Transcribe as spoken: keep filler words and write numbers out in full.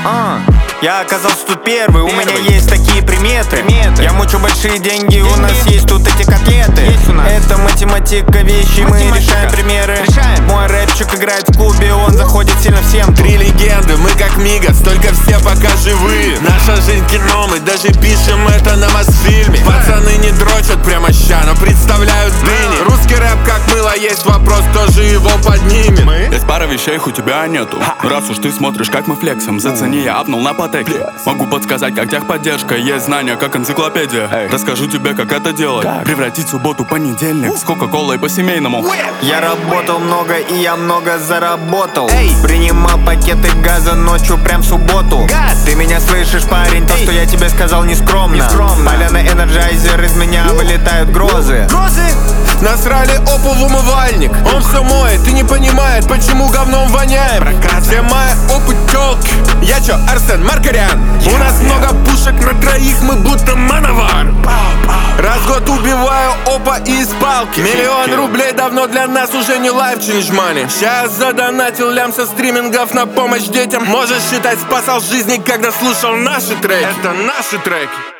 А, я оказался тут первый, у меня есть такие приметы. приметы Я мучу большие деньги, деньги, у нас есть тут эти котлеты. Есть у нас. Это математика вещи, математика. Мы решаем примеры. Решаем. Мой рэпчик играет в клубе, он заходит сильно всем. Три легенды, мы как Мигас, только все пока живые. Наша жизнь кино, мы даже пишем это на Мосфильме. Пацаны не дрочат прямо ща, но представляют дыни. Русский рэп как мыло, есть вопрос, кто же его поднимет. Мы? Есть пара вещей, у тебя нету. Раз уж ты смотришь, как мы флексим, зацени, я апнул на потеке. Могу подсказать, как техподдержка, есть знания, как энциклопедия. Эй. Расскажу тебе, как это делать. Как? Превратить субботу в понедельник с кока-колой по-семейному. Я работал много и я много заработал. Эй. Принимал пакеты газа ночью прям в субботу. Газ. Ты меня слышишь, парень? То, Эй. что я тебе сказал, не скромно. Не скромно. Поля на энерджайзер, из меня вылетают грозы. Грозы? Насрали опу в умывальник. Он все моет и не понимает, почему говном воняем. Все мои опы тёлки. Я чё, Арсен Маркарян? У нас много пушек на троих, мы будто мановар. Раз в год убиваю опа и из палки. Миллион рублей давно для нас уже не life change money. Сейчас задонатил лям со стримингов на помощь детям. Можешь считать, спасал жизни, когда слушал наши треки. Это наши треки.